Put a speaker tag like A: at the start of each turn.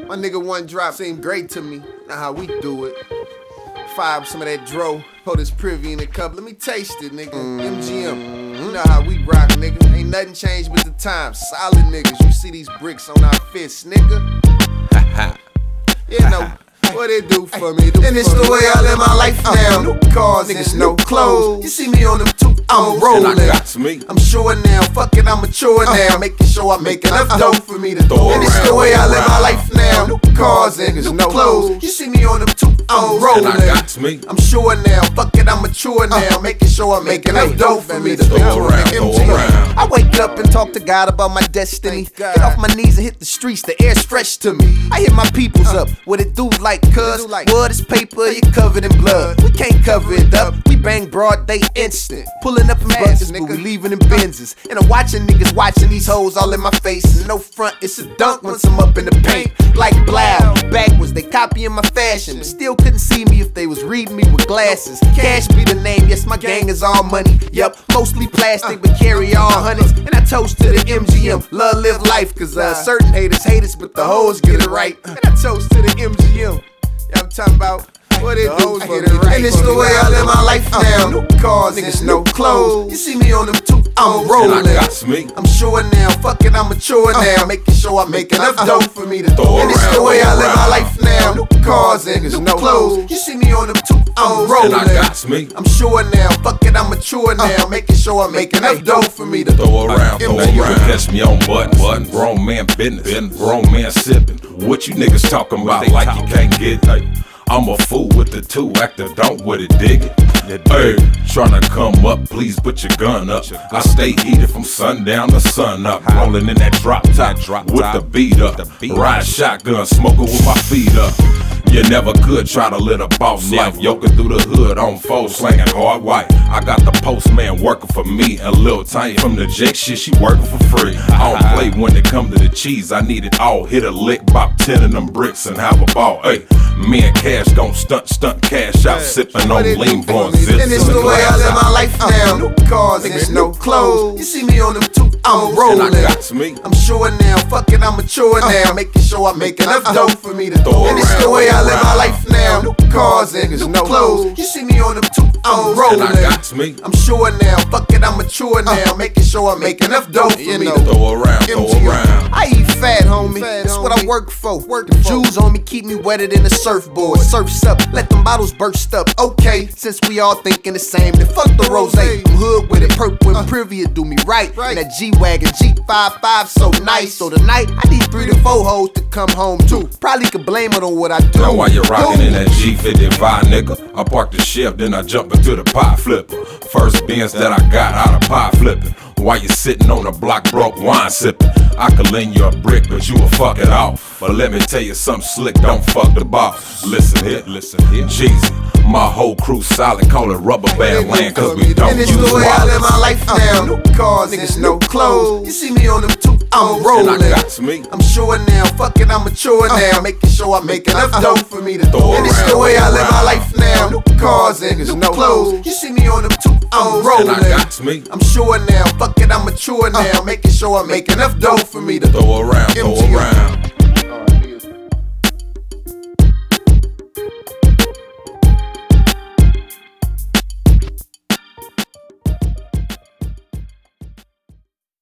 A: My nigga One Drop seemed great to me. Not how we do it. Fire up some of that dro. Pour this Privy in a cup. Let me taste it, nigga. MGM. You know how we rock, nigga. Ain't nothing changed with the times. Solid niggas. You see these bricks on our fists, nigga. You know what it do for me. And it's the way I live my life now. New cars, niggas, no clothes. You see me on them two, I'm rolling. I'm sure now, fuck it, I'm mature now. Making sure I make enough dough for me to throw. And it's the way I live my life now. New cars, niggas, no clothes. You see me on them two, I'm rolling. I'm sure now, fuck it, I'm mature now. Making sure I make enough dough for me to throw around. I wake up and talk to God about my destiny. Get off my knees and hit the streets, the air's fresh to me. I hit my peoples up, what it do like, cuz wood is paper, you covered in blood. We can't cover it up, we bang broad day instant. Pulling up in buckets, but we leaving in Benzes. And I'm watching niggas watching these hoes all in my face. And no front, it's a dunk once I'm up in the paint. Like Blow, backwards, they copying my fashion, but still couldn't see me if they was reading me with glasses. Cash be the name, yes, my gang is all money. Yup, mostly plastic, but carry all hundreds. And I toast to the MGM, love, live life, cause certain haters hate us, but the hoes get it right. And I toast to the MGM. I'm talking about what it do for me. And it's the way I live my life now. New cars, niggas, no clothes. You see me on them two, I'm rolling. I'm sure now, fuck it, I'm mature now. Making sure I make enough dough for me to throw. And it's the way I live my life now. New cars, niggas, no clothes. You see me on them two, I'm rolling. I'm sure now, fuck it, I'm mature now. Making sure I make enough dough for me to throw around.
B: You can catch me on button, grown man business, grown man sipping. What you niggas talking about like you can't get? I'm a fool with the two, actor don't with it, dig it. Hey, tryna come up, please put your gun up. I stay heated from sundown to sun up. Rolling in that drop top with the beat up. Ride shotgun, smoking with my feet up. You never could try to live a boss life. Yoking through the hood on foes, slanging hard white. I got the postman working for me and Lil Tiny from the Jake shit, she working for free. I don't play when it come to the cheese, I need it all. Hit a lick, bop 10 of them bricks and have a ball. Hey, me and Cash gon' stunt cash out, sipping on lean blowing zips.
A: And it's the way I live my life now. New cars, niggas, no clothes. You see me on them two, I'm rolling. I'm sure now, fuck it, I'm mature now. Making sure I make enough dough for me to throw. And it's the way I live my life now. New cars, niggas, no clothes. You see me on them two, I'm rolling. I'm sure now, fuck it, I'm mature now. Making sure I make enough dough for me to
B: throw around.
A: I eat fat, homie. That's what I work for. Them Jews on me keep me wetter than a surfboard. Surfs up, let them bottles burst up. Okay, since we all thinking the same, then fuck the rose. I'm hood with it, perp with Privy do me right. And that G-Wagon G55 so nice. So tonight I need 3 to 4 hoes to come home too. Probably could blame it on what I do.
B: Now while you rockin' in that G55, nigga, I park the Chef, then I jump into the pot flipper. First Benz that I got out of pot flipping. While you sitting on the block broke wine sipping. I could lend you a brick, but you will fuck it off. But let me tell you something slick, don't fuck the boss. Listen here, Jeezy, my whole crew solid, call it rubber band land, cause we don't use
A: wallets. And it's the way I live my life now. New cars, niggas, no clothes. You see me on them two, I'm rolling. I'm sure now, fuck it, I'm mature now. Making sure I make enough dough for me to throw. And it's the way I live my life now. New cars, niggas, no clothes. You see me on them two, I'm rolling. I'm sure now, fuck it, I'm mature now. Making sure I make enough dough for me to
B: throw around.